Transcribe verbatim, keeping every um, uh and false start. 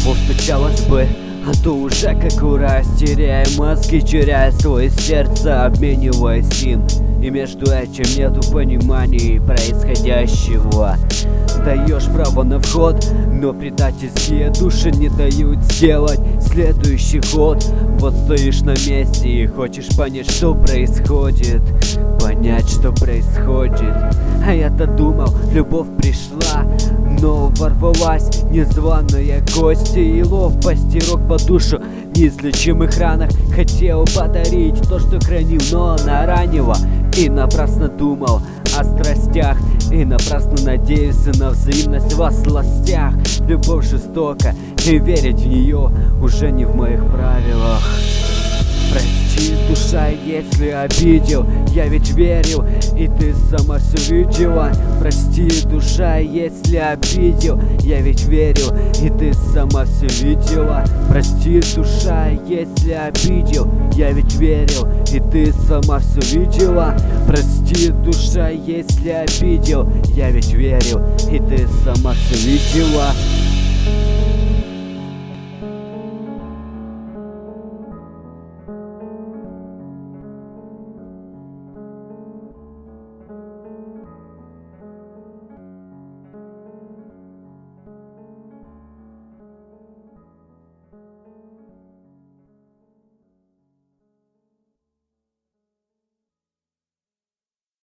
тобой стучалась бы, а то уже как ураз, теряя мозги, теряя свое сердце, обмениваясь им. И между этим нету понимания происходящего. Даешь право на вход, но предательские души не дают сделать следующий ход. Вот стоишь на месте и хочешь понять, что происходит, понять, что происходит. А я-то думал, любовь пришла, но ворвалась незваная гостья, и лопасть, и рок по душу в неизлечимых ранах. Хотел подарить то, что хранил, но наранило. И напрасно думал о страстях, и напрасно надеялся на взаимность во сластях. Любовь жестока, и верить в нее уже не в моих правилах. Прости, душа, если обидел, я ведь верил, и ты сама все видела. Прости, душа, если обидел, я ведь верил, и ты сама все видела. Прости, душа, если обидел, я ведь верил, и ты сама все видела. Прости, душа, если обидел, я ведь верил, и ты сама все видела.